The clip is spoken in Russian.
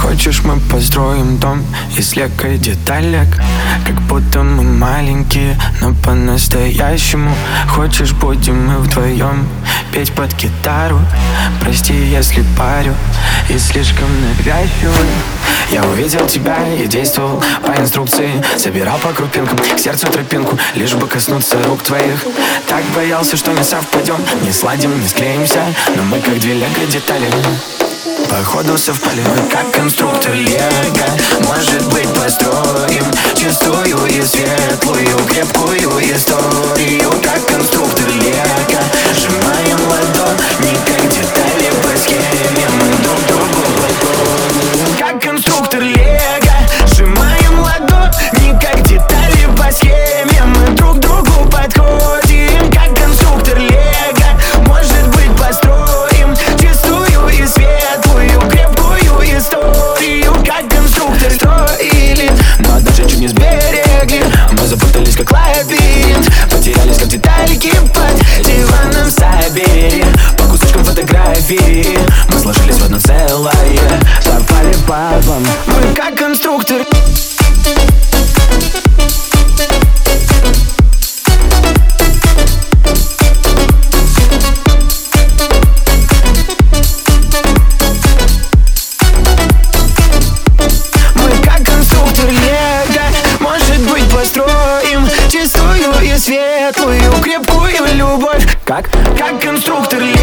Хочешь, мы построим дом из лего и деталек, как будто мы маленькие, но по-настоящему. Хочешь, будем мы вдвоем петь под гитару? Прости, если парю и слишком навязчивый. Я увидел тебя и действовал по инструкции. Собирал по крупинкам к сердцу тропинку, лишь бы коснуться рук твоих. Так боялся, что не совпадем, не сладим, не склеимся, но мы как две лего детали. Походу совпали мы как конструктор лего. Может быть, построим чистую и светлую, крепкую историю, как конструктор лего. Сжимаем ладони, как детали по схеме, мы друг другу подходим, как конструктор лего. Сжимаем ладони, как детали по схеме, мы друг другу подходим, как конструктор лего. Может быть, построим чистую и светлую, крепкую историю, как конструктор. Строили, но даже чуть не сберегли. Мы запутались, как лабиринт, потерялись, как детальки под диваном Сабери. По кусочкам фотографии мы сложились в одно целое, совпали пазлом. Мы как конструктор. Построим чистую и светлую, крепкую любовь, как конструктор.